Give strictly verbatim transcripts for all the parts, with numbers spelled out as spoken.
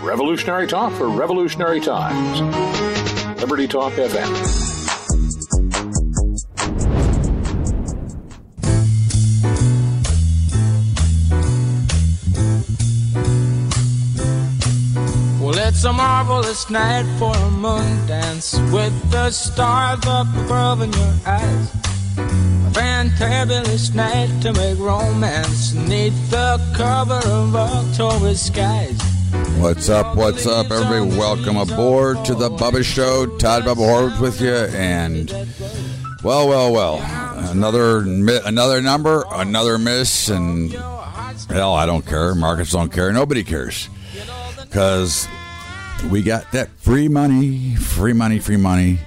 Revolutionary talk for revolutionary times. Liberty Talk F M. Well, it's a marvelous night for a moon dance with the stars up above in your eyes. A fantabulous night to make romance neath the cover of October skies. What's up, what's up, everybody? Welcome aboard to the Bubba Show. Todd Bubba Horowitz with you, and well, well, well, another another number, another miss, and hell, I don't care. Markets don't care. Nobody cares, because we got that free money, free money, free money,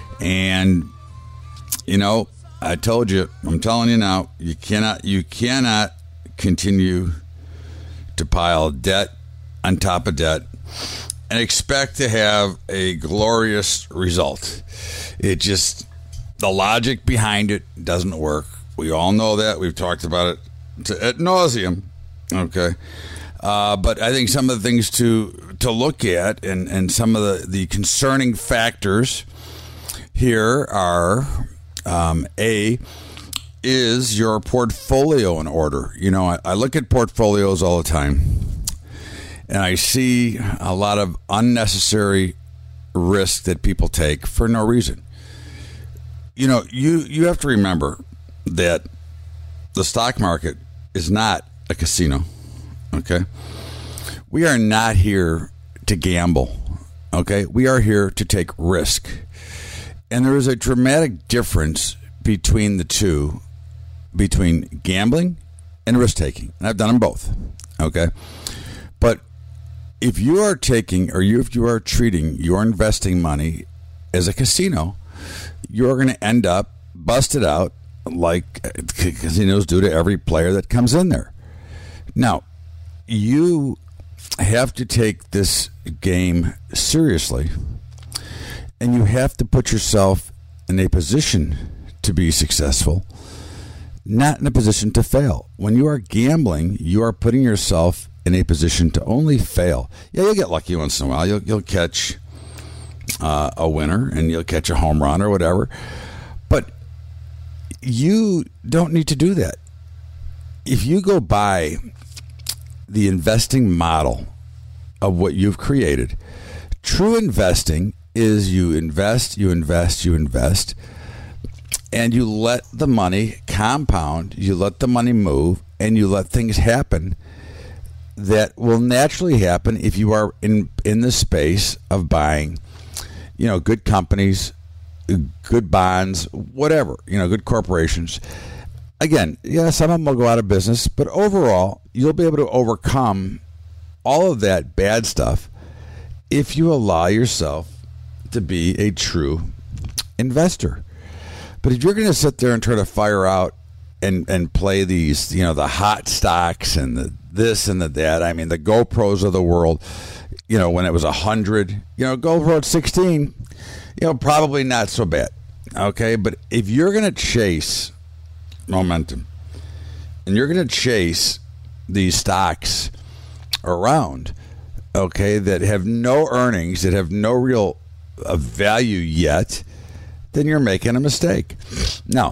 and you know, I told you, I'm telling you now, you cannot, you cannot continue to pile debt on top of debt and expect to have a glorious result. It just, the logic behind it doesn't work. We all know that. We've talked about it to, ad nauseum. Okay. Uh, but I think some of the things to to look at and, and some of the, the concerning factors here are, um, A, is your portfolio in order? You know, I, I look at portfolios all the time, and I see a lot of unnecessary risk that people take for no reason. You know, you, you have to remember that the stock market is not a casino, okay? We are not here to gamble, okay? We are here to take risk. And there is a dramatic difference between the two, between gambling and risk-taking. And I've done them both, okay? But if you are taking, or you, if you are treating your investing money as a casino, you're going to end up busted out like casinos do to every player that comes in there. Now, you have to take this game seriously, and you have to put yourself in a position to be successful, not in a position to fail. When you are gambling, you are putting yourself in a position to only fail. Yeah, you'll get lucky once in a while. You'll, you'll catch uh, a winner, and you'll catch a home run or whatever. But you don't need to do that. If you go by the investing model of what you've created, true investing is you invest, you invest, you invest, and you let the money compound, you let the money move, and you let things happen that will naturally happen if you are in in the space of buying, you know, good companies, good bonds, whatever, you know, good corporations. Again, yeah, some of them will go out of business, but overall, you'll be able to overcome all of that bad stuff if you allow yourself to be a true investor. But if you're going to sit there and try to fire out and, and play these, you know, the hot stocks and the this and the that, I mean, the GoPros of the world, you know, when it was one hundred, you know, GoPro at sixteen, you know, probably not so bad. Okay, but if you're going to chase momentum and you're going to chase these stocks around, okay, that have no earnings, that have no real uh, value yet, then you're making a mistake. Now,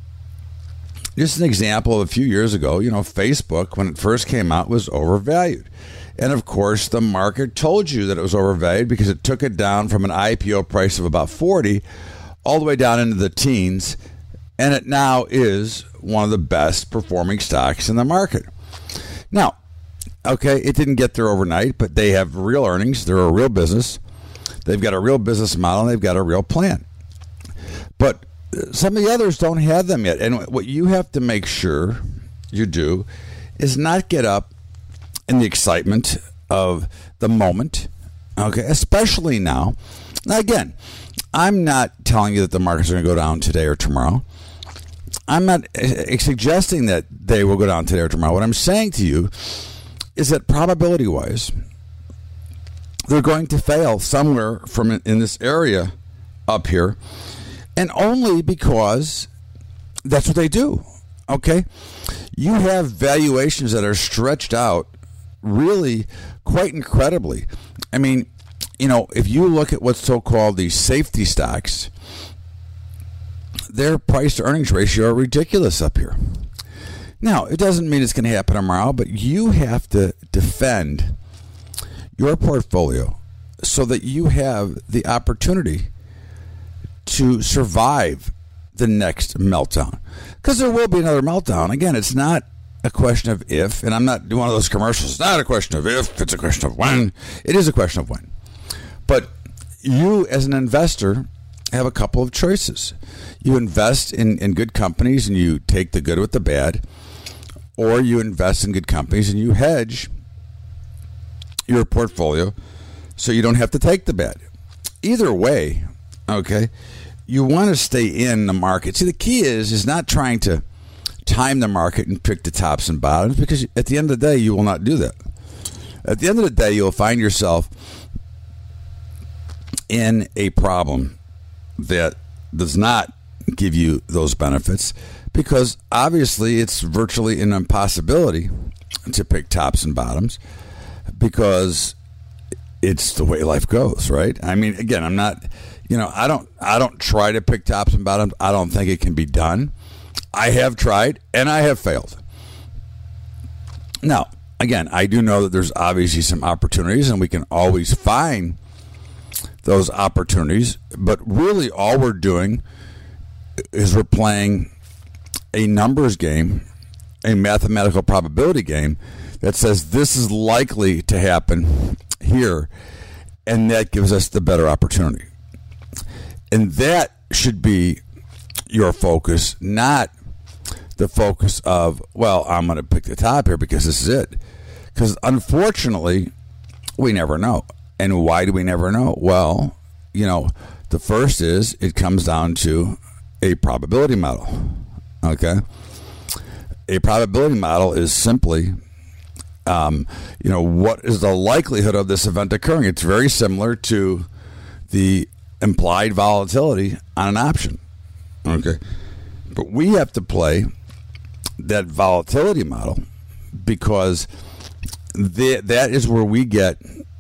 just an example of a few years ago, you know, Facebook, when it first came out, was overvalued. And of course, the market told you that it was overvalued because it took it down from an I P O price of about forty all the way down into the teens. And it now is one of the best performing stocks in the market. Now, okay, it didn't get there overnight, but they have real earnings. They're a real business. They've got a real business model, and they've got a real plan. But some of the others don't have them yet. And what you have to make sure you do is not get up in the excitement of the moment, okay, especially now. Now, again, I'm not telling you that the markets are going to go down today or tomorrow. I'm not suggesting that they will go down today or tomorrow. What I'm saying to you is that probability-wise, they're going to fail somewhere from in this area up here, and only because that's what they do, okay? You have valuations that are stretched out really quite incredibly. I mean, you know, if you look at what's so-called the safety stocks, their price to earnings ratio are ridiculous up here. Now, it doesn't mean it's going to happen tomorrow, but you have to defend your portfolio so that you have the opportunity to survive the next meltdown. Because there will be another meltdown. Again, it's not a question of if, and I'm not doing one of those commercials. It's not a question of if, it's a question of when. It is a question of when. But you, as an investor, have a couple of choices. You invest in, in good companies and you take the good with the bad, or you invest in good companies and you hedge your portfolio so you don't have to take the bad. Either way, okay, you want to stay in the market. See, the key is is not trying to time the market and pick the tops and bottoms, because at the end of the day, you will not do that. At the end of the day, you'll find yourself in a problem that does not give you those benefits, because obviously it's virtually an impossibility to pick tops and bottoms, because it's the way life goes, right? I mean, again, I'm not, you know, I don't, I don't try to pick tops and bottoms. I don't think it can be done. I have tried and I have failed. Now, again, I do know that there's obviously some opportunities, and we can always find those opportunities, but really all we're doing is we're playing a numbers game, a mathematical probability game that says this is likely to happen here, and that gives us the better opportunity. And that should be your focus, not the focus of, well, I'm going to pick the top here because this is it. Because unfortunately, we never know. And why do we never know? Well, you know, the first is it comes down to a probability model. Okay? A probability model is simply, um, you know, what is the likelihood of this event occurring? It's very similar to the implied volatility on an option. Okay? But we have to play that volatility model, because the, that is where we get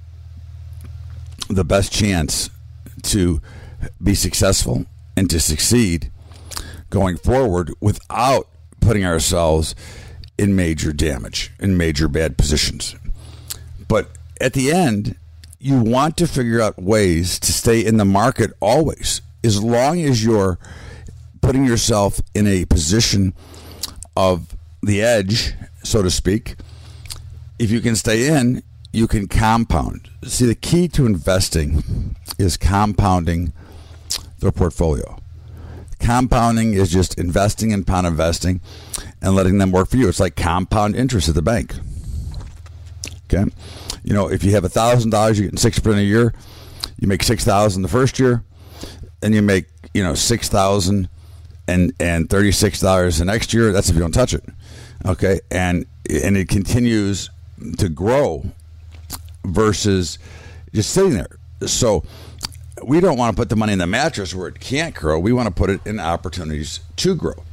the best chance to be successful and to succeed going forward without putting ourselves in major damage, in major bad positions. But at the end, you want to figure out ways to stay in the market always, as long as you're putting yourself in a position of the edge, so to speak. If you can stay in, you can compound. See, the key to investing is compounding their portfolio. Compounding is just investing and pound investing and letting them work for you. It's like compound interest at the bank. Okay? You know, if you have one thousand dollars, you're getting six percent a year. You make six thousand dollars the first year, and you make, you know, six thousand dollars and and thirty-six dollars the next year. That's if you don't touch it. Okay? And and it continues to grow versus just sitting there. So we don't want to put the money in the mattress where it can't grow. We want to put it in opportunities to grow.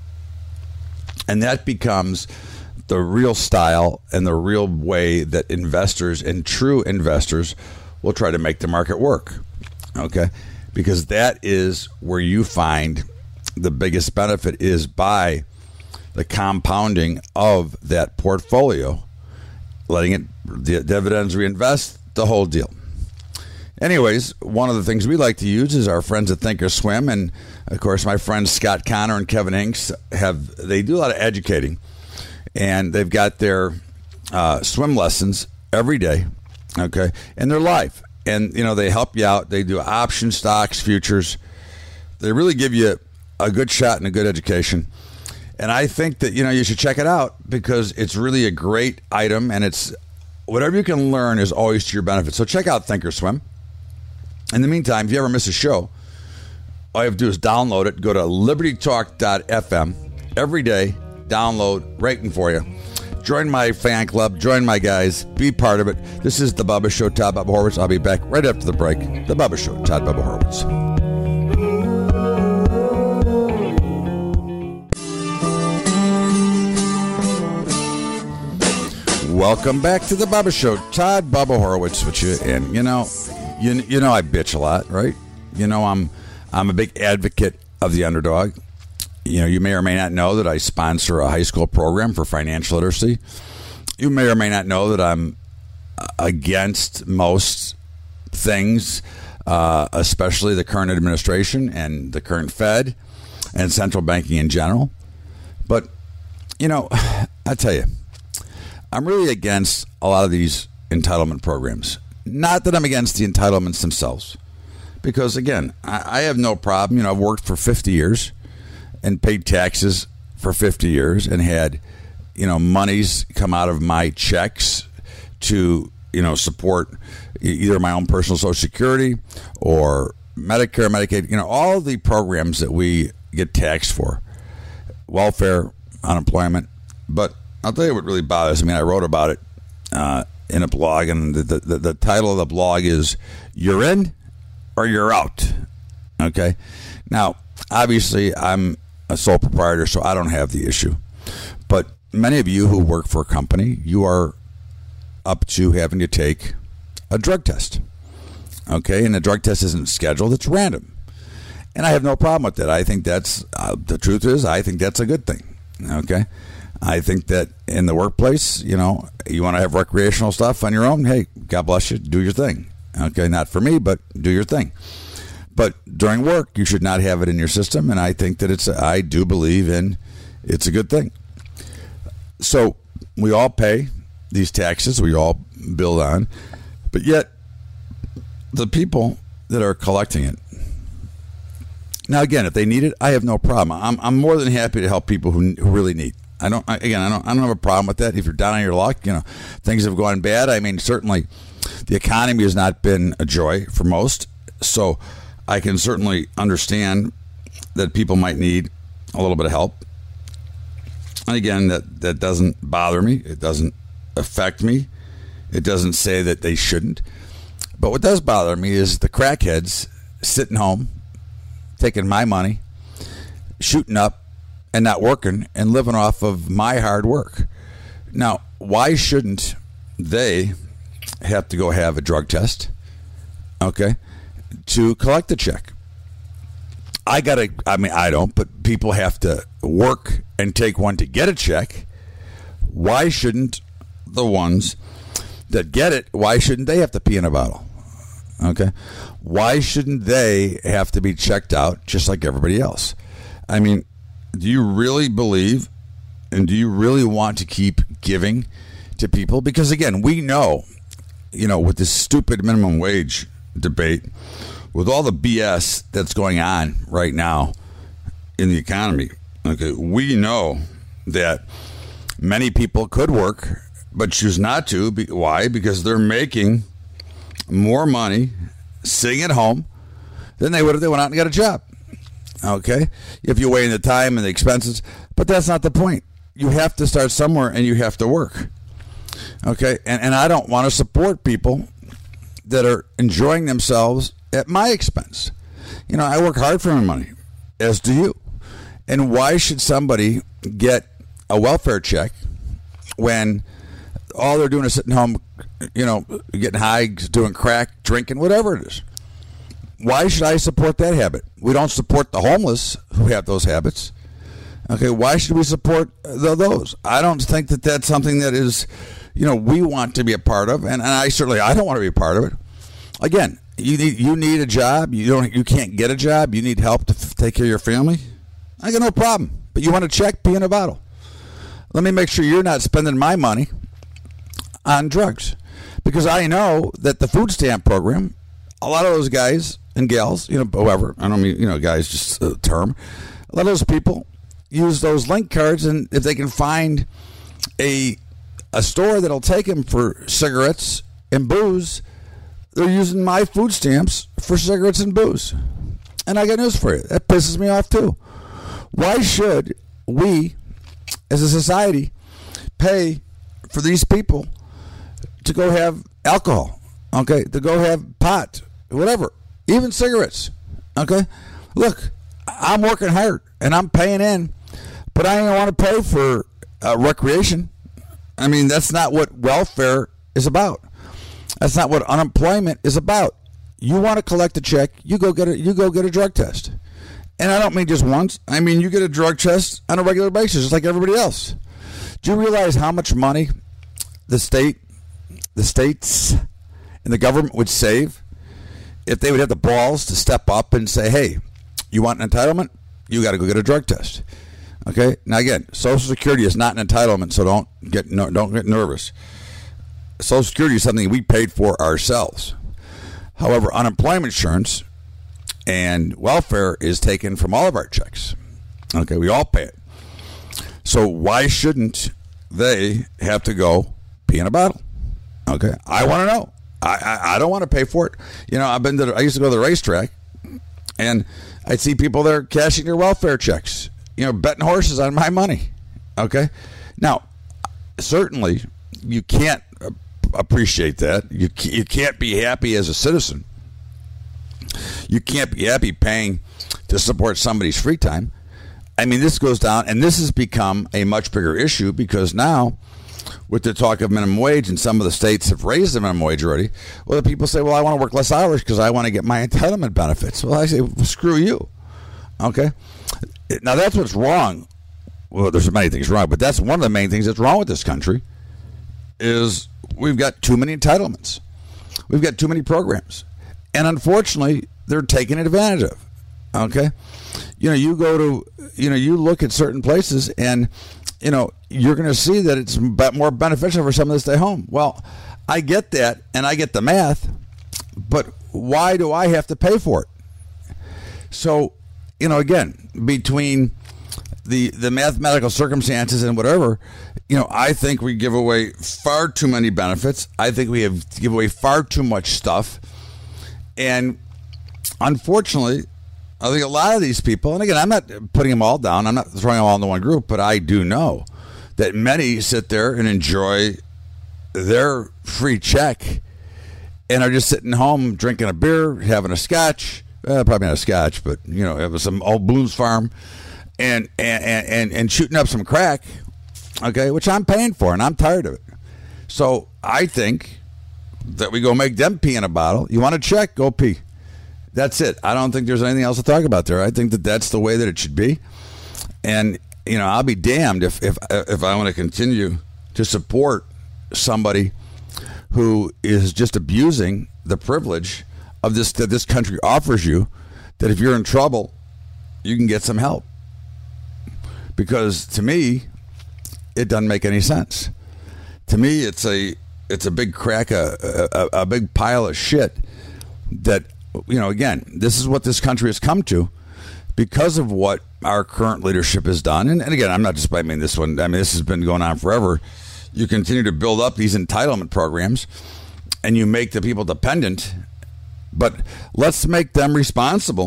And that becomes the real style and the real way that investors and true investors will try to make the market work. Okay? Because that is where you find the biggest benefit, is by the compounding of that portfolio, letting it, the dividends reinvest, the whole deal. Anyways, one of the things we like to use is our friends at Thinkorswim, and of course my friends Scott Connor and Kevin Hinks have, they do a lot of educating, and they've got their uh, swim lessons every day, okay, and they're live, and you know, they help you out. They do option stocks, futures. They really give you a good shot and a good education. And I think that, you know, you should check it out, because it's really a great item, and it's whatever you can learn is always to your benefit. So check out Thinkorswim. In the meantime, if you ever miss a show, all you have to do is download it. Go to liberty talk dot f m every day. Download, rating for you. Join my fan club. Join my guys. Be part of it. This is The Bubba Show. Todd Bubba Horowitz. I'll be back right after the break. The Bubba Show. Todd Bubba Horowitz. welcome back to the Bubba Show. Todd Bubba Horowitz with you, and you know, you you know I bitch a lot, right? You know I'm I'm a big advocate of the underdog. You know, you may or may not know that I sponsor a high school program for financial literacy. You may or may not know that I'm against most things, uh, especially the current administration and the current Fed and central banking in general. But, you know, I tell you, I'm really against a lot of these entitlement programs. Not that I'm against the entitlements themselves. Because, again, I, I have no problem. You know, I've worked for fifty years and paid taxes for fifty years and had, you know, monies come out of my checks to, you know, support either my own personal Social Security or Medicare, Medicaid, you know, all the programs that we get taxed for, welfare, unemployment. But I'll tell you what really bothers me. I wrote about it uh, in a blog, and the, the, the title of the blog is You're In or You're Out. Okay? Now, obviously, I'm a sole proprietor, so I don't have the issue. But many of you who work for a company, you are up to having to take a drug test. Okay? And the drug test isn't scheduled, it's random. And I have no problem with that. I think that's, uh, the truth is, I think that's a good thing. Okay? I think that in the workplace, you know, you want to have recreational stuff on your own, hey, God bless you, do your thing. Okay? Not for me, but do your thing. But during work, you should not have it in your system, and I think that it's, I do believe in, it's a good thing. So we all pay these taxes, we all build on, but yet the people that are collecting it, now again, if they need it, I have no problem. I'm I'm more than happy to help people who, who really need. I don't again, I don't I don't have a problem with that. If you're down on your luck, you know, things have gone bad. I mean, certainly the economy has not been a joy for most, so I can certainly understand that people might need a little bit of help. And again, that, that doesn't bother me. It doesn't affect me. It doesn't say that they shouldn't. But what does bother me is the crackheads sitting home, taking my money, shooting up, and not working, and living off of my hard work. Now, why shouldn't they have to go have a drug test, okay, to collect the check? I got to, I mean, I don't, but people have to work and take one to get a check. Why shouldn't the ones that get it, why shouldn't they have to pee in a bottle? Okay? Why shouldn't they have to be checked out just like everybody else? I mean, do you really believe and do you really want to keep giving to people? Because, again, we know, you know, with this stupid minimum wage debate, with all the B S that's going on right now in the economy, okay, we know that many people could work but choose not to. Why? Because they're making more money sitting at home than they would if they went out and got a job. Okay? If you weigh in the time and the expenses, but that's not the point. You have to start somewhere and you have to work. Okay? And, and I don't want to support people that are enjoying themselves at my expense. You know, I work hard for my money, as do you. And why should somebody get a welfare check when all they're doing is sitting home, you know, getting high, doing crack, drinking, whatever it is? Why should I support that habit? We don't support the homeless who have those habits. Okay, why should we support the, those? I don't think that that's something that is, you know, we want to be a part of, and, and I certainly, I don't want to be a part of it. Again, you need you need a job. You don't. You can't get a job. You need help to f- take care of your family. I got no problem. But you want to check, pee in a bottle. Let me make sure you're not spending my money on drugs, because I know that the food stamp program, a lot of those guys and gals, you know, whoever, I don't mean, you know, guys, just a term. A lot of those people use those link cards, and if they can find a a store that'll take them for cigarettes and booze, they're using my food stamps for cigarettes and booze. And I got news for you. That pisses me off too. Why should we, as a society, pay for these people to go have alcohol, okay, to go have pot, whatever, even cigarettes, okay? Look, I'm working hard, and I'm paying in, but I don't want to pay for uh, recreation, I mean, that's not what welfare is about. That's not what unemployment is about. You want to collect a check, you go get a, you go get a drug test. And I don't mean just once. I mean, you get a drug test on a regular basis, just like everybody else. Do you realize how much money the state, the states, and the government would save if they would have the balls to step up and say, hey, you want an entitlement? You got to go get a drug test. Okay? Now, again, Social Security is not an entitlement, so don't get no, don't get nervous. Social Security is something we paid for ourselves. However, unemployment insurance and welfare is taken from all of our checks. Okay? We all pay it. So why shouldn't they have to go pee in a bottle? Okay, I want to know. I, I I don't want to pay for it. You know, I've been to. I used to go to the racetrack, and I'd see people there cashing their welfare checks. You know, betting horses on my money. Okay, now certainly you can't appreciate that. You you can't be happy as a citizen. You can't be happy paying to support somebody's free time. I mean, this goes down, and this has become a much bigger issue because now, with the talk of minimum wage, and some of the states have raised the minimum wage already, well, the people say, well, I want to work less hours because I want to get my entitlement benefits. Well, I say, well, screw you. Okay? Now, that's what's wrong. Well, there's many things wrong, but that's one of the main things that's wrong with this country is we've got too many entitlements. We've got too many programs. And unfortunately, they're taken advantage of. Okay? You know, you go to, you know, you look at certain places and, you know, you're going to see that it's more beneficial for someone to stay home. Well, I get that and I get the math, but why do I have to pay for it? So, you know, again, between the the mathematical circumstances and whatever, you know, I think we give away far too many benefits. I think we have give away far too much stuff. And unfortunately, I think a lot of these people, and again, I'm not putting them all down. I'm not throwing them all into one group, but I do know that many sit there and enjoy their free check and are just sitting home drinking a beer, having a scotch, uh, probably not a scotch, but, you know, it was some old Blues Farm, and, and, and, and shooting up some crack, okay, which I'm paying for, and I'm tired of it. So I think that we go make them pee in a bottle. You want to check? Go pee. That's it. I don't think there's anything else to talk about there. I think that that's the way that it should be. And, you know, I'll be damned if if if I want to continue to support somebody who is just abusing the privilege of this that this country offers you, that if you're in trouble, you can get some help. Because to me, it doesn't make any sense. To me, it's a it's a big crack, a, a, a big pile of shit that, you know, again, this is what this country has come to because of what our current leadership has done. And, and again, I'm not just blaming this one. I mean, this has been going on forever. You continue to build up these entitlement programs and you make the people dependent, but let's make them responsible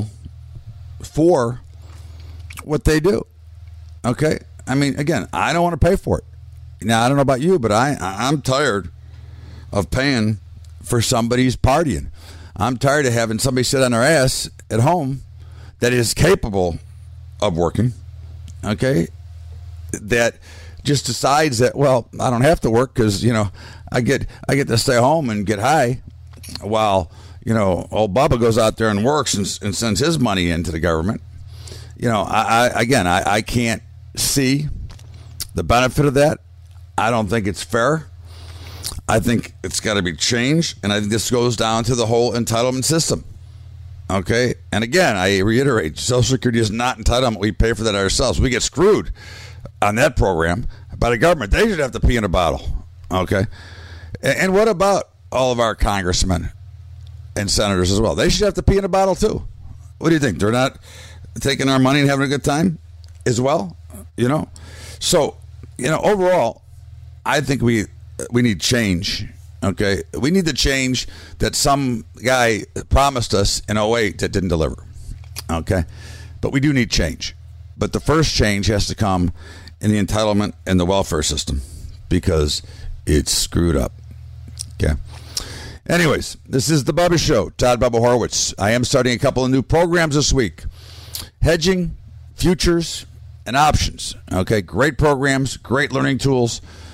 for what they do. Okay? I mean, again, I don't want to pay for it. Now, I don't know about you, but I, I'm tired of paying for somebody's partying. I'm tired of having somebody sit on their ass at home that is capable of working, okay, that just decides that, well, I don't have to work because, you know, I get I get to stay home and get high while, you know, old Bubba goes out there and works and, and sends his money into the government. You know, I, I again, I, I can't see the benefit of that. I don't think it's fair. I think it's got to be changed, and I think this goes down to the whole entitlement system. Okay? And again, I reiterate, Social Security is not entitlement. We pay for that ourselves. We get screwed on that program by the government. They should have to pee in a bottle. Okay? And, and what about all of our congressmen and senators as well? They should have to pee in a bottle too. What do you think? They're not taking our money and having a good time as well? You know? So, you know, overall, I think we... we need change, okay? We need the change that some guy promised us in oh eight that didn't deliver, okay? But we do need change. But the first change has to come in the entitlement and the welfare system because it's screwed up, okay? Anyways, this is the Bubba Show. Todd Bubba Horowitz. I am starting a couple of new programs this week. Hedging, futures, and options, okay? Great programs, great learning tools.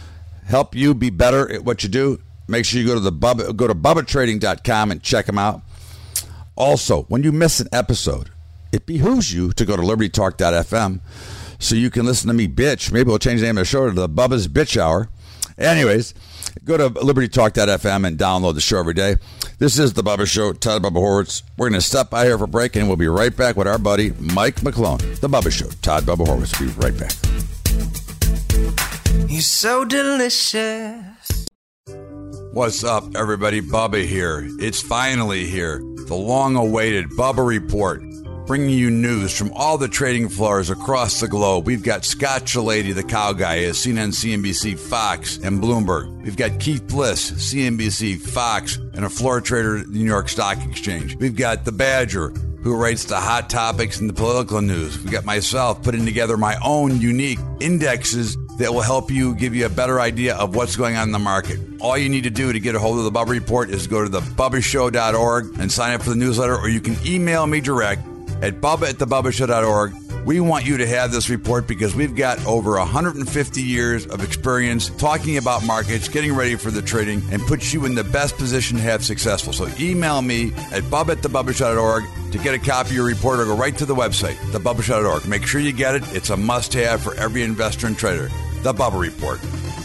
help you be better at what you do, make sure you go to the Bubba, go to Bubba Trading dot com and check them out. Also, when you miss an episode, it behooves you to go to Liberty Talk dot f m so you can listen to me bitch. Maybe we'll change the name of the show to the Bubba's Bitch Hour. Anyways, go to Liberty Talk dot f m and download the show every day. This is the Bubba Show, Todd Bubba Horwitz. We're going to step by here for a break, and we'll be right back with our buddy Mike McClone. The Bubba Show, Todd Bubba Horwitz. We'll be right back. You're so delicious. What's up, everybody? Bubba here. It's finally here. The long-awaited Bubba Report, bringing you news from all the trading floors across the globe. We've got Scott Chilady, the cow guy, at C N N, C N B C, Fox, and Bloomberg. We've got Keith Bliss, C N B C, Fox, and a floor trader at the New York Stock Exchange. We've got the Badger, who writes the hot topics and the political news. We've got myself putting together my own unique indexes that will help you, give you a better idea of what's going on in the market. All you need to do to get a hold of the Bubba Report is go to the bubba show dot org and sign up for the newsletter, or you can email me direct at bubba at the bubba show dot org. We want you to have this report because we've got over one hundred fifty years of experience talking about markets, getting ready for the trading, and puts you in the best position to have successful. So email me at bubba at the bubba show dot org to get a copy of your report, or go right to the website, the bubba show dot org. Make sure you get it. It's a must-have for every investor and trader. The Bubba Report.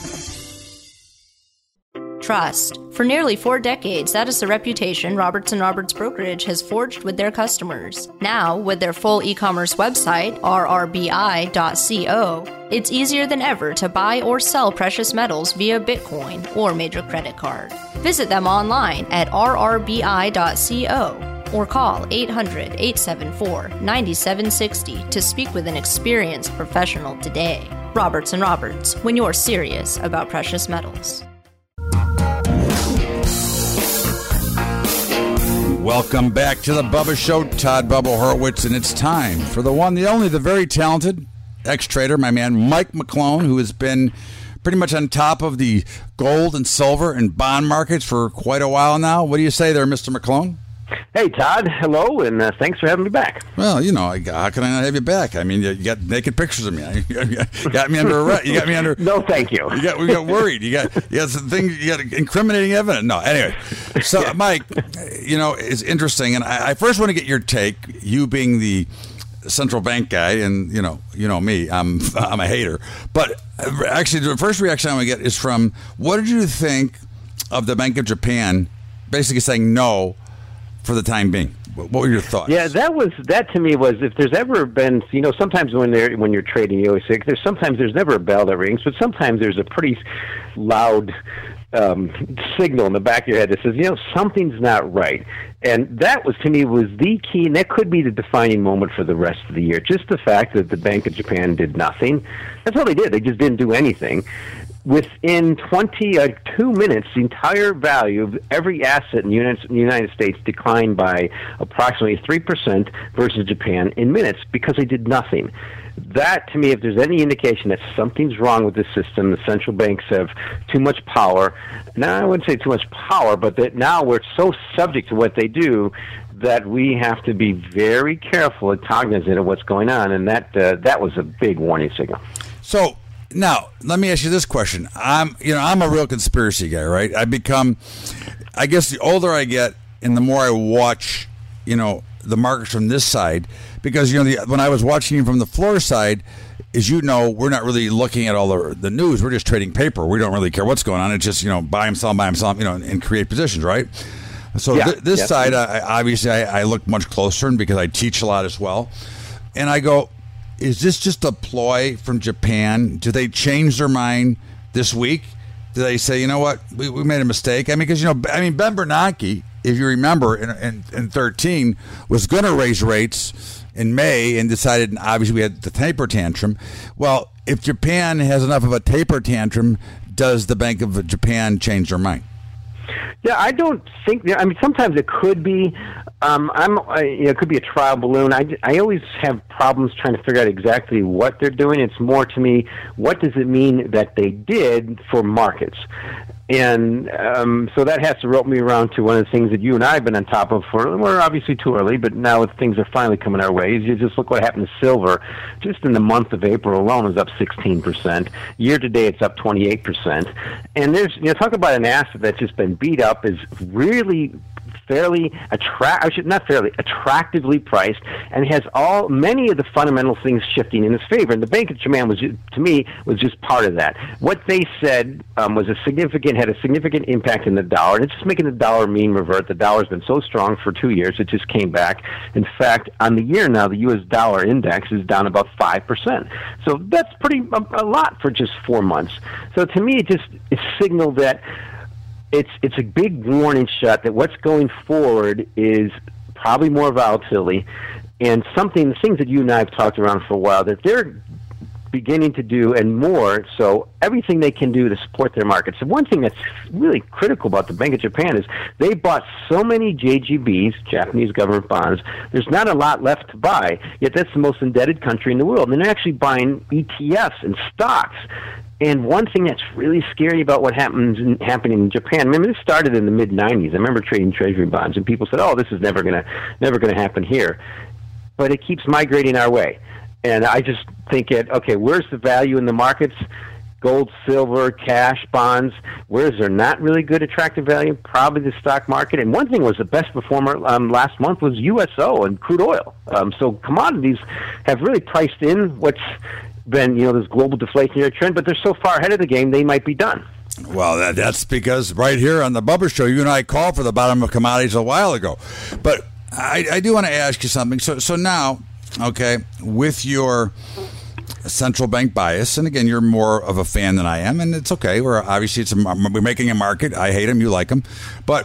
Trust. For nearly four decades, that is the reputation Roberts and Roberts Brokerage has forged with their customers. Now, with their full e-commerce website, r r b i dot co, it's easier than ever to buy or sell precious metals via Bitcoin or major credit card. Visit them online at r r b i dot co or call eight hundred, eight seven four, nine seven six zero to speak with an experienced professional today. Roberts and Roberts, when you're serious about precious metals. Welcome back to the Bubba Show, Todd Bubba Horwitz, and it's time for the one, the only, the very talented ex-trader, my man Mike McClone, who has been pretty much on top of the gold and silver and bond markets for quite a while now. What do you say there, Mister McClone? Hey, Todd. Hello, and uh, thanks for having me back. Well, you know, how can I not have you back? I mean, you got naked pictures of me. You got me under arrest. You got me under. No, thank you. You got we got worried. You got you got some things. You got incriminating evidence. No, anyway. So, Mike, you know, it's interesting, and I, I first want to get your take. You being the central bank guy, and you know, you know me. I'm I'm a hater, but actually, the first reaction I want to get is from, what did you think of the Bank of Japan basically saying no for the time being? What were your thoughts? Yeah, that was that to me was, if there's ever been, you know, sometimes when they're when you're trading, you always say there's sometimes there's never a bell that rings, but sometimes there's a pretty loud um, signal in the back of your head that says, you know, something's not right. And that was, to me, was the key, and that could be the defining moment for the rest of the year. Just the fact that the Bank of Japan did nothing. That's all they did. They just didn't do anything. Within twenty-two minutes, the entire value of every asset in the United States declined by approximately three percent versus Japan in minutes because they did nothing. That, to me, if there's any indication that something's wrong with the system, the central banks have too much power. Now, I wouldn't say too much power, but that now we're so subject to what they do that we have to be very careful and cognizant of what's going on, and that uh, that was a big warning signal. So, now, let me ask you this question. I'm, you know, I'm a real conspiracy guy, right? I become, I guess the older I get and the more I watch, you know, the markets from this side, because, you know, the, when I was watching from the floor side, as you know, we're not really looking at all the, the news. We're just trading paper. We don't really care what's going on. It's just, you know, buy them, sell them, buy them, sell them, you know, and, and create positions, right? So yeah, th- this yeah. side, I, obviously, I, I look much closer, and because I teach a lot as well. And I go, is this just a ploy from Japan? Do they change their mind this week? Do they say, you know what, we, we made a mistake? I mean, because, you know, I mean, Ben Bernanke, if you remember, in, in, in thirteen, was going to raise rates in May and decided, and obviously we had the taper tantrum. Well, if Japan has enough of a taper tantrum, does the Bank of Japan change their mind? Yeah, I don't think. I mean, sometimes it could be. Um, I'm. I, you know, it could be a trial balloon. I, I always have problems trying to figure out exactly what they're doing. It's more to me, what does it mean that they did for markets? And um, so that has to rope me around to one of the things that you and I have been on top of for, we're obviously too early, but now things are finally coming our way. You just look what happened to silver. Just in the month of April alone, it was up sixteen percent. Year to date, it's up twenty-eight percent. And there's, you know, talk about an asset that's just been beat up, is really fairly attract I should not fairly attractively priced, and has all many of the fundamental things shifting in its favor. And the Bank of Japan was, to me, was just part of that. What they said um, was a significant had a significant impact in the dollar, and it's just making the dollar mean revert. The dollar's been so strong for two years, it just came back. In fact, on the year now, the U S dollar index is down about five percent. So that's pretty a, a lot for just four months. So to me, it just it signaled that It's it's a big warning shot that what's going forward is probably more volatility, and something, the things that you and I have talked around for a while, that they're beginning to do, and more so, everything they can do to support their markets. And one thing that's really critical about the Bank of Japan is they bought so many J G Bs, Japanese government bonds, there's not a lot left to buy, yet that's the most indebted country in the world. And they're actually buying E T Fs and stocks. And one thing that's really scary about what happens in, happening in Japan, remember this started in the mid nineties. I remember trading treasury bonds, and people said, "Oh, this is never gonna, never gonna happen here," but it keeps migrating our way. And I just think, it, okay, where's the value in the markets? Gold, silver, cash, bonds. Where is there not really good attractive value? Probably the stock market. And one thing was the best performer um, last month was U S O and crude oil. Um, so commodities have really priced in what's been, you know, this global deflationary trend, but they're so far ahead of the game, they might be done. Well, that, that's because right here on the Bubba Show, you and I called for the bottom of commodities a while ago. But I, I do want to ask you something. So, so now, okay, with your central bank bias, and again, you're more of a fan than I am, and it's okay. We're obviously it's a, we're making a market. I hate them, you like them, but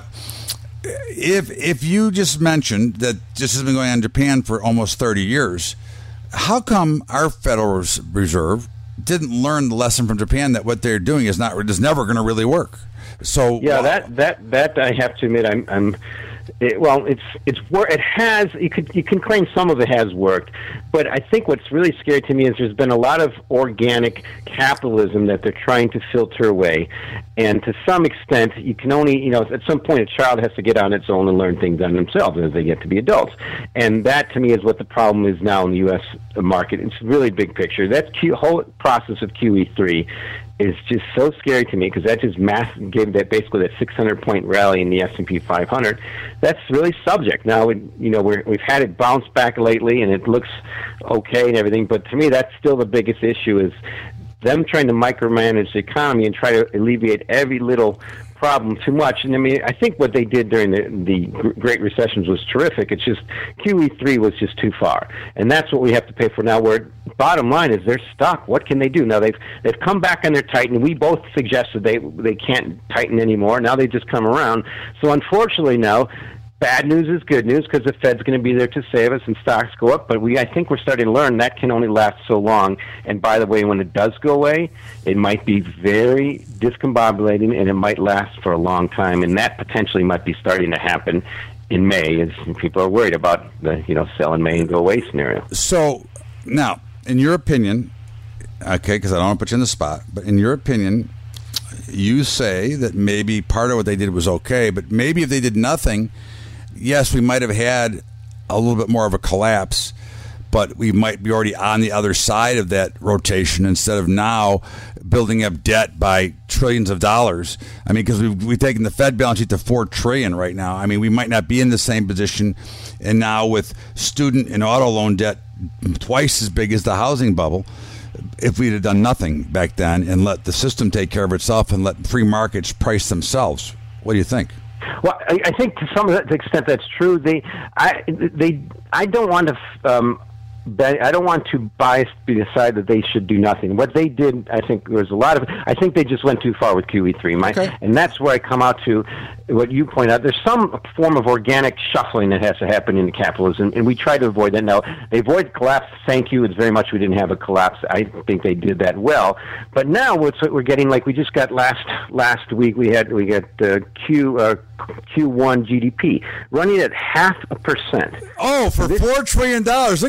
if if you just mentioned that this has been going on in Japan for almost thirty years. How come our Federal Reserve didn't learn the lesson from Japan that what they're doing is not is never going to really work? So yeah, well, that that that I have to admit, I'm. I'm it, well, it's it's it has you could you can claim some of it has worked, but I think what's really scary to me is there's been a lot of organic capitalism that they're trying to filter away, and to some extent, you can only you know at some point a child has to get on its own and learn things on themselves as they get to be adults, and that to me is what the problem is now in the U S market. It's really big picture. That Q, whole process of Q E three is just so scary to me because that just mass gave that basically that six hundred point rally in the S and P five hundred. That's really subject. Now, it, you know, we're, we've had it bounce back lately, and it looks okay and everything. But to me, that's still the biggest issue is them trying to micromanage the economy and try to alleviate every little problem too much. And I mean, I think what they did during the, the Great Recessions was terrific. It's just Q E three was just too far, and that's what we have to pay for now. Where bottom line is they're stuck. What can they do now? They've they've come back and they're tighten. We both suggested they they can't tighten anymore. Now they just come around. So unfortunately now, bad news is good news because the Fed's going to be there to save us and stocks go up. But we, I think we're starting to learn that can only last so long. And by the way, when it does go away, it might be very discombobulating and it might last for a long time. And that potentially might be starting to happen in May as people are worried about the, you know, sell in May and go away scenario. So now, in your opinion, okay, because I don't want to put you in the spot, but in your opinion, you say that maybe part of what they did was okay, but maybe if they did nothing, yes, we might have had a little bit more of a collapse, but we might be already on the other side of that rotation instead of now building up debt by trillions of dollars. I mean, because we've, we've taken the Fed balance sheet to four trillion dollars right now. I mean, we might not be in the same position. And now with student and auto loan debt twice as big as the housing bubble, if we'd have done nothing back then and let the system take care of itself and let free markets price themselves. What do you think? Well, I, I think to some extent that's true. They, I, they, I don't want to. Um, I don't want to bias the side that they should do nothing. What they did, I think, was a lot of. I think they just went too far with Q E three, My, okay. and that's where I come out to what you point out. There's some form of organic shuffling that has to happen in capitalism, and we try to avoid that. Now, they avoid collapse. Thank you. It's very much we didn't have a collapse. I think they did that well. But now what's what we're getting, like we just got last last week, we had we got uh, Q uh, Q one G D P running at half a percent. Oh, for this, four trillion dollars! Look what we got.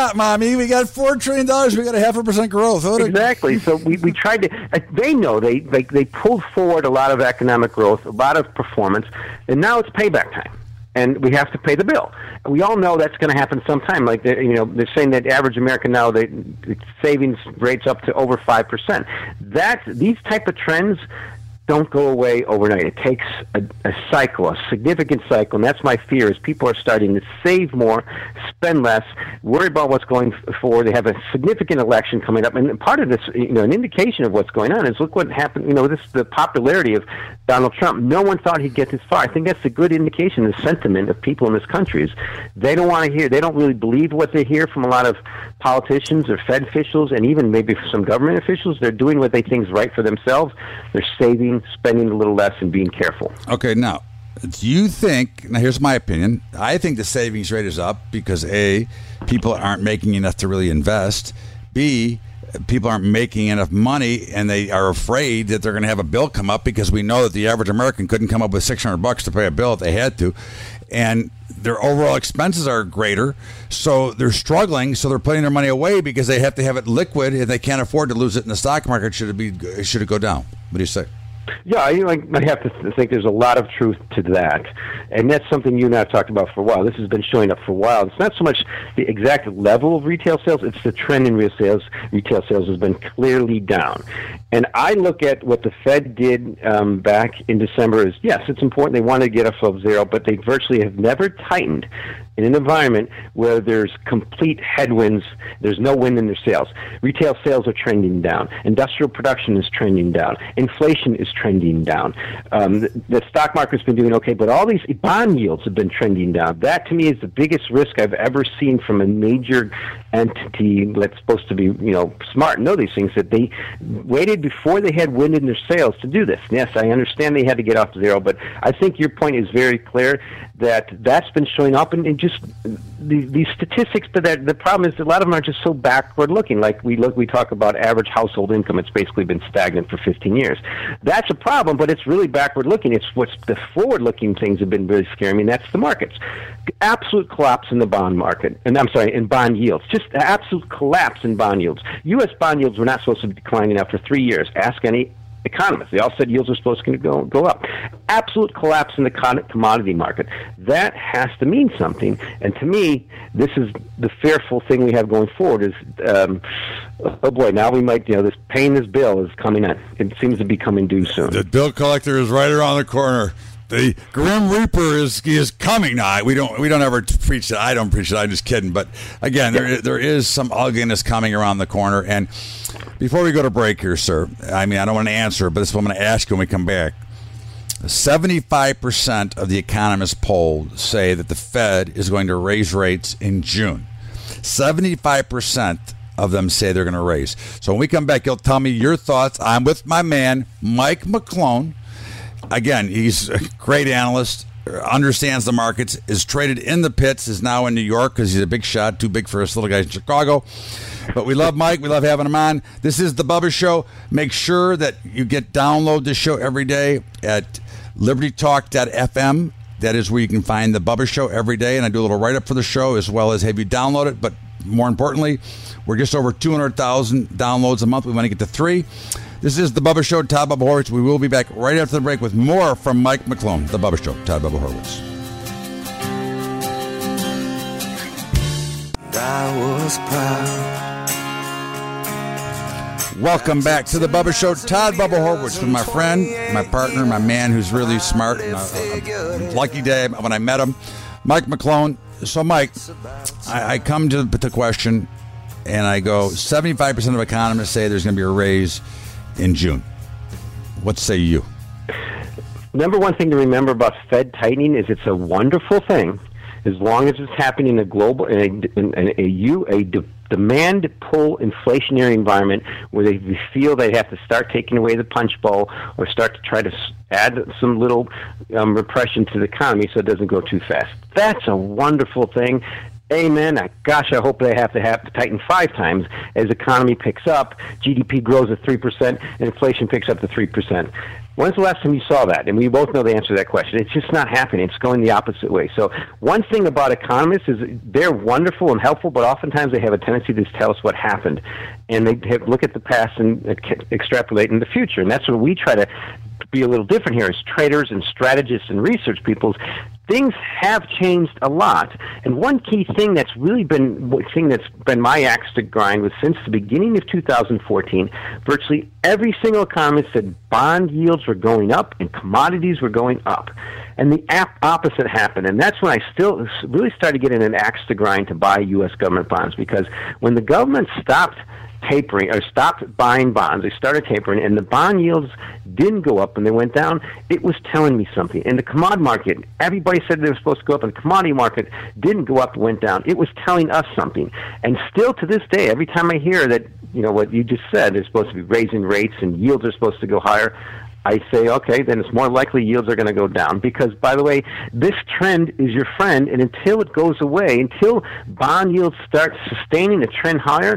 got, Mommy? We got four trillion dollars. We got a half a percent growth. What exactly. So we, we tried to. Uh, they know they, they they pulled forward a lot of economic growth, a lot of performance, and now it's payback time. And we have to pay the bill. We all know that's going to happen sometime. Like they're, you know, they're saying that average American now, they the savings rates up to over five percent. That these type of trends don't go away overnight. It takes a, a cycle, a significant cycle, and that's my fear. Is people are starting to save more, spend less, worry about what's going forward. They have a significant election coming up, and part of this, you know, an indication of what's going on is look what happened. You know, this the popularity of Donald Trump. No one thought he'd get this far. I think that's a good indication. The sentiment of people in this country is they don't want to hear. They don't really believe what they hear from a lot of politicians or Fed officials, and even maybe some government officials. They're doing what they think is right for themselves. They're saving, spending a little less, and being careful. Okay, now, do you think, now here's my opinion, I think the savings rate is up because A, people aren't making enough to really invest, B, people aren't making enough money and they are afraid that they're going to have a bill come up because we know that the average American couldn't come up with six hundred bucks to pay a bill if they had to, and their overall expenses are greater, so they're struggling, so they're putting their money away because they have to have it liquid and they can't afford to lose it in the stock market. Should it be? Should it go down? What do you say? Yeah, I, I have to think there's a lot of truth to that, and that's something you and I have talked about for a while. This has been showing up for a while. It's not so much the exact level of retail sales, it's the trend in real sales. Retail sales has been clearly down. And I look at what the Fed did um, back in December as, yes, it's important. They want to get us above zero, but they virtually have never tightened in an environment where there's complete headwinds. There's no wind in their sales. Retail sales are trending down. Industrial production is trending down. Inflation is trending down. Um, the, the stock market's been doing okay, but all these bond yields have been trending down. That, to me, is the biggest risk I've ever seen from a major entity that's supposed to be, you know, smart and know these things, that they waited before they had wind in their sails to do this. Yes, I understand they had to get off to zero, but I think your point is very clear that that's been showing up, and, and just the, these statistics. But that the problem is a lot of them are just so backward looking. Like we look, we talk about average household income. It's basically been stagnant for fifteen years. That's a problem, but it's really backward looking. It's what's the forward looking things have been really scaring me. And that's the markets. Absolute collapse in the bond market, and I'm sorry, in bond yields. Just absolute collapse in bond yields. U S bond yields were not supposed to be declining now for three years. Ask any economists. They all said yields are supposed to go go up. Absolute collapse in the commodity market. That has to mean something. And to me, this is the fearful thing we have going forward is, um, oh boy, now we might, you know, this paying this bill is coming in. It seems to be coming due soon. The bill collector is right around the corner. The Grim Reaper is is coming now. We don't we don't ever preach it. I don't preach it. I'm just kidding. But again, there there is some ugliness coming around the corner. And before we go to break here, sir, I mean, I don't want to answer, but this is what I'm going to ask you when we come back. seventy-five percent of the economists polled say that the Fed is going to raise rates in June. seventy-five percent of them say they're going to raise. So when we come back, you'll tell me your thoughts. I'm with my man, Mike McClone. Again, he's a great analyst, understands the markets, is traded in the pits, is now in New York because he's a big shot, too big for us little guys in Chicago. But we love Mike. We love having him on. This is The Bubba Show. Make sure that you get download this show every day at liberty talk dot f m. That is where you can find The Bubba Show every day, and I do a little write-up for the show as well as have you download it. But more importantly, we're just over two hundred thousand downloads a month. We want to get to three. This is The Bubba Show, Todd Bubba Horwitz. We will be back right after the break with more from Mike McClone. The Bubba Show, Todd Bubba Horwitz. I was proud. Welcome back to The Bubba Show. Todd Bubba Horwitz with my friend, my partner, my man who's really smart. And a, a lucky day when I met him, Mike McClone. So, Mike, I, I come to the question, and I go, seventy-five percent of economists say there's going to be a raise in June. What say you? Number one thing to remember about Fed tightening is it's a wonderful thing as long as it's happening in a global, in a, in a, a, a de- demand pull inflationary environment where they feel they have to start taking away the punch bowl or start to try to add some little um, repression to the economy so it doesn't go too fast. That's a wonderful thing. Amen. Gosh, I hope they have to have to tighten five times as economy picks up, G D P grows at three percent, and inflation picks up to three percent. When's the last time you saw that? And we both know the answer to that question. It's just not happening. It's going the opposite way. So one thing about economists is they're wonderful and helpful, but oftentimes they have a tendency to tell us what happened. And they have, look at the past and extrapolate in the future. And that's what we try to be a little different here as traders and strategists and research people. Things have changed a lot, and one key thing that's really been thing that's been my axe to grind was since the beginning of two thousand fourteen, virtually every single economist said bond yields were going up and commodities were going up, and the opposite happened. And that's when I still really started getting an axe to grind to buy U S government bonds, because when the government stopped tapering or stopped buying bonds, they started tapering, and the bond yields didn't go up and they went down, it was telling me something. In the commodity market, everybody said they were supposed to go up, and the commodity market didn't go up and went down. It was telling us something. And still to this day, every time I hear that, you know, what you just said, they're supposed to be raising rates and yields are supposed to go higher, I say, okay, then it's more likely yields are going to go down, because, by the way, this trend is your friend, and until it goes away, until bond yields start sustaining a trend higher,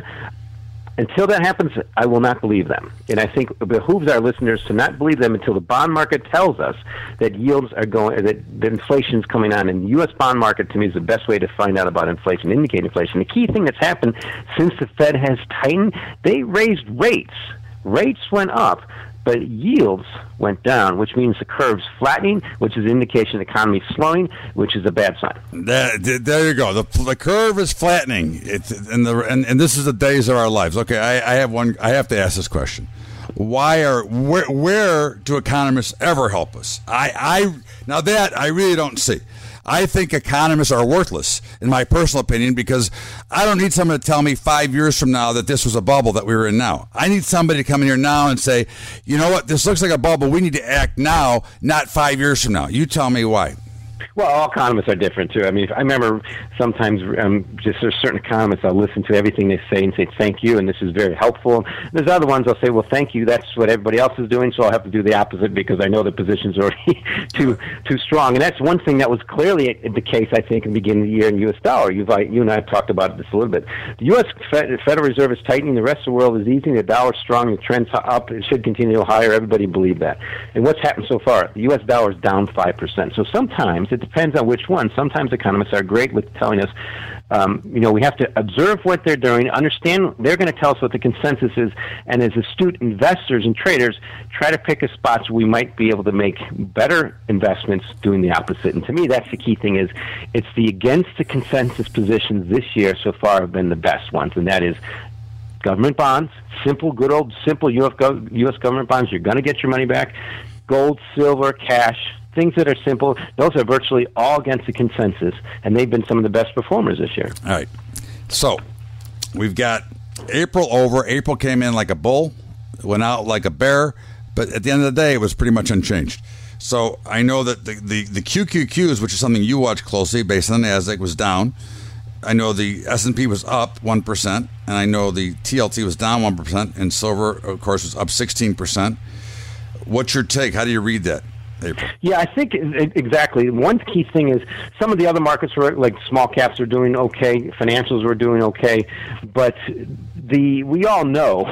until that happens, I will not believe them. And I think it behooves our listeners to not believe them until the bond market tells us that yields are going, that, that inflation is coming on. And the U S bond market, to me, is the best way to find out about inflation, indicate inflation. The key thing that's happened since the Fed has tightened, they raised rates. Rates went up, but yields went down, which means the curve's flattening, which is an indication the economy is slowing, which is a bad sign. That, there you go. The, the curve is flattening. It's and the and, and this is the days of our lives. Okay, I, I have one. I have to ask this question: Why are where where do economists ever help us? I I now that I really don't see. I think economists are worthless, in my personal opinion, because I don't need someone to tell me five years from now that this was a bubble that we were in now. I need somebody to come in here now and say, you know what, this looks like a bubble. We need to act now, not five years from now. You tell me why. Well, all economists are different, too. I mean, I remember sometimes um, just there's certain economists, I'll listen to everything they say and say, thank you, and this is very helpful. There's other ones I'll say, well, thank you, that's what everybody else is doing, so I'll have to do the opposite because I know the position's already too too strong. And that's one thing that was clearly the case, I think, in the beginning of the year in U S dollar. You've, you and I have talked about this a little bit. The U S Federal Reserve is tightening. The rest of the world is easing. The dollar's strong. The trend's up. It should continue to go higher. Everybody believe that. And what's happened so far? The U S dollar is down five percent. So sometimes, it depends on which one. Sometimes economists are great with telling us, um, you know, we have to observe what they're doing, understand they're going to tell us what the consensus is, and as astute investors and traders, try to pick a spots where we might be able to make better investments doing the opposite. And to me, that's the key thing is it's the against the consensus positions this year so far have been the best ones, and that is government bonds, simple, good old, simple U S government bonds. You're going to get your money back. Gold, silver, cash, things that are simple, those are virtually all against the consensus, and they've been some of the best performers this year. All right. So we've got April over. April came in like a bull, went out like a bear, but at the end of the day, it was pretty much unchanged. So I know that the, the, the Q Q Qs, which is something you watch closely based on the NASDAQ, was down. I know the S and P was up one percent, and I know the T L T was down one percent, and silver, of course, was up sixteen percent. What's your take? How do you read that, April? Yeah, I think exactly. One key thing is some of the other markets were like small caps are doing okay, financials were doing okay, but the we all know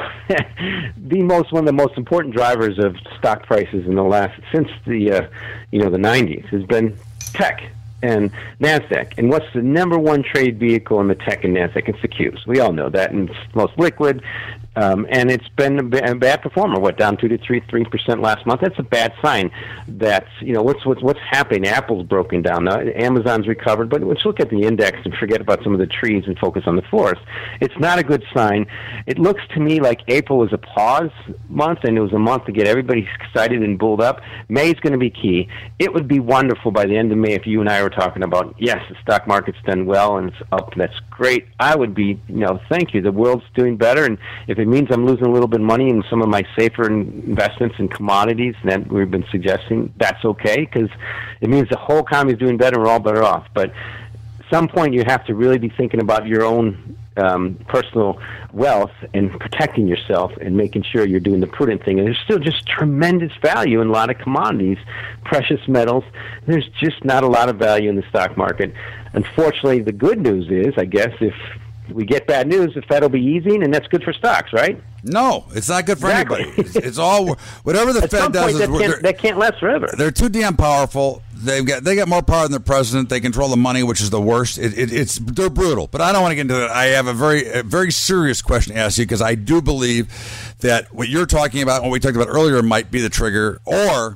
the most one of the most important drivers of stock prices in the last since the uh, you know the nineties has been tech and NASDAQ. And what's the number one trade vehicle in the tech and NASDAQ? It's the Qs. We all know that, and it's most liquid. Um, and it's been a, b- a bad performer. What, down two to three, three percent last month? That's a bad sign. That you know what's what's what's happening. Apple's broken down. Now, Amazon's recovered, but let's look at the index and forget about some of the trees and focus on the forest. It's not a good sign. It looks to me like April was a pause month, and it was a month to get everybody excited and bulled up. May's going to be key. It would be wonderful by the end of May if you and I were talking about, yes, the stock market's done well and it's up. That's great. I would be, you know, thank you. The world's doing better, and if it means I'm losing a little bit of money in some of my safer investments in commodities that we've been suggesting, that's okay, because it means the whole economy is doing better and we're all better off. But at some point you have to really be thinking about your own um, personal wealth and protecting yourself and making sure you're doing the prudent thing. And there's still just tremendous value in a lot of commodities, precious metals. There's just not a lot of value in the stock market. Unfortunately, the good news is, I guess, if we get bad news, the Fed will be easing, and that's good for stocks, right? No, it's not good for Exactly. anybody. It's, it's all whatever the At Fed some does point, is that they're- can't, that can't last forever. They're too damn powerful. They've got they got more power than the president. They control the money, which is the worst. It, it, it's they're brutal. But I don't want to get into that. I have a very a very serious question to ask you because I do believe that what you're talking about, what we talked about earlier, might be the trigger, or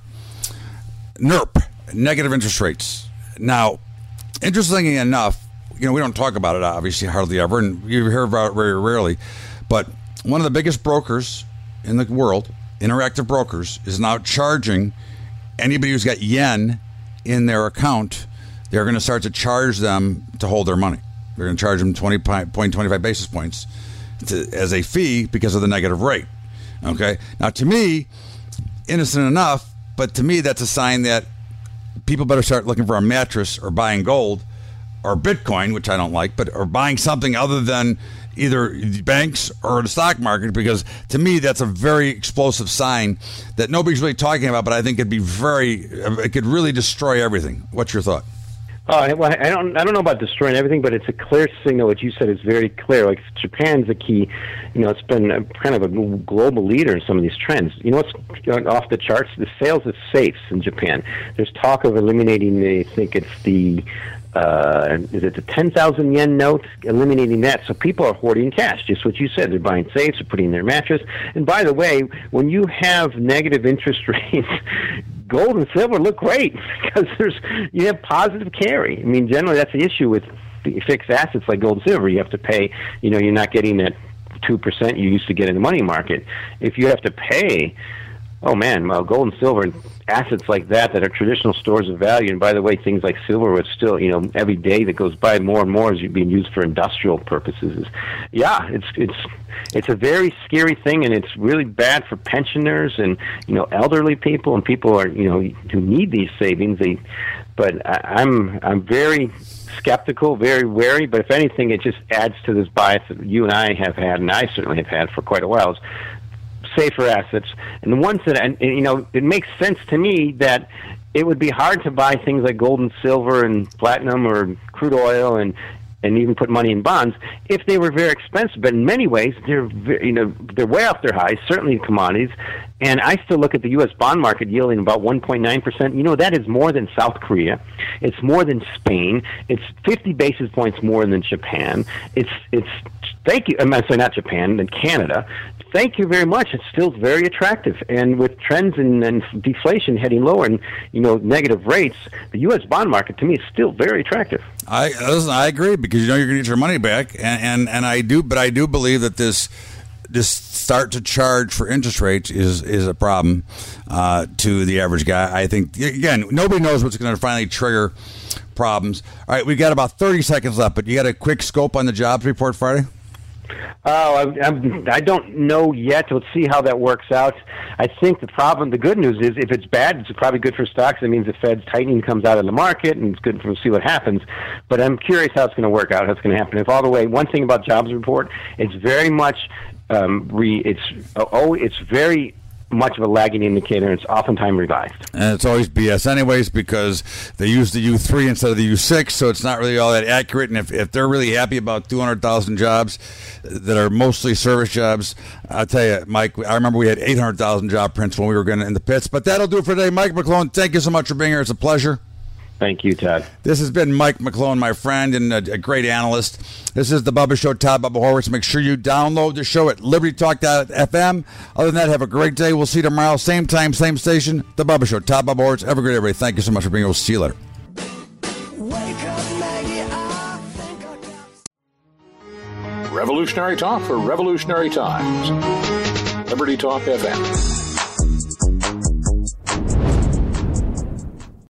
NIRP, negative interest rates. Now, interestingly enough, you know we don't talk about it obviously hardly ever, and you hear about it very rarely. But one of the biggest brokers in the world, Interactive Brokers, is now charging anybody who's got yen in their account. They're going to start to charge them to hold their money. They're going to charge them twenty point two five basis points to, as a fee because of the negative rate. Okay. Now, to me, innocent enough, but to me, that's a sign that people better start looking for a mattress or buying gold or Bitcoin, which I don't like, but or buying something other than either banks or the stock market, because to me that's a very explosive sign that nobody's really talking about, but I think it'd be very, it could really destroy everything. What's your thought? Oh, well, I don't. I don't know about destroying everything, but it's a clear signal. What you said is very clear. Like Japan's a key. You know, it's been a, kind of a global leader in some of these trends. You know what's off the charts? The sales of safes in Japan. There's talk of eliminating the. I think it's the. Uh, is it the ten thousand yen note? Eliminating that, so people are hoarding cash. Just what you said. They're buying safes. They're putting in their mattress. And by the way, when you have negative interest rates, gold and silver look great because there's you have positive carry. I mean, generally that's the issue with fixed assets like gold and silver. You have to pay. You know, you're not getting that two percent you used to get in the money market. If you have to pay, oh man, well, gold and silver and assets like that that are traditional stores of value. And by the way, things like silver, which still, you know, every day that goes by more and more is being used for industrial purposes. Is, yeah, it's it's it's a very scary thing, and it's really bad for pensioners and you know elderly people and people are you know who need these savings. They, but I, I'm I'm very skeptical, very wary. But if anything, it just adds to this bias that you and I have had, and I certainly have had for quite a while. Is safer assets, and the ones that, and, you know, it makes sense to me that it would be hard to buy things like gold and silver and platinum or crude oil and and even put money in bonds if they were very expensive. But in many ways, they're very, you know they're way off their highs, certainly in commodities. And I still look at the U S bond market yielding about one point nine percent. You know, that is more than South Korea. It's more than Spain. It's fifty basis points more than Japan. It's it's thank you. I'm sorry, not Japan, than Canada. Thank you very much. It's still very attractive. And with trends and, and deflation heading lower and, you know, negative rates, the U S bond market, to me, is still very attractive. I listen, I agree, because you know you're going to get your money back. And, and, and I do, but I do believe that this this start to charge for interest rates is, is a problem uh, to the average guy. I think, again, nobody knows what's going to finally trigger problems. All right, we've got about thirty seconds left, but you got a quick scope on the jobs report Friday? Oh, I, I'm, I don't know yet. Let's see how that works out. I think the problem, the good news is if it's bad, it's probably good for stocks. It means the Fed's tightening comes out of the market, and it's good for we'll see what happens. But I'm curious how it's going to work out, how it's going to happen. If all the way, one thing about jobs report, it's very much, um, re, it's oh, it's very much of a lagging indicator, and it's oftentimes revised. And it's always B S anyways, because they use the U three instead of the U six, so it's not really all that accurate. And if, if they're really happy about two hundred thousand jobs that are mostly service jobs, I'll tell you, Mike, I remember we had eight hundred thousand job prints when we were going in the pits. But that'll do it for today. Mike McClone, thank you so much for being here. It's a pleasure. Thank you, Todd. This has been Mike McClone, my friend and a, a great analyst. This is The Bubba Show, Todd Bubba Horwitz. Make sure you download the show at liberty talk dot f m. Other than that, have a great day. We'll see you tomorrow, same time, same station. The Bubba Show, Todd Bubba Horwitz. Have a great day, everybody. Thank you so much for being here. We'll see you later. Revolutionary talk for revolutionary times. Liberty Talk F M.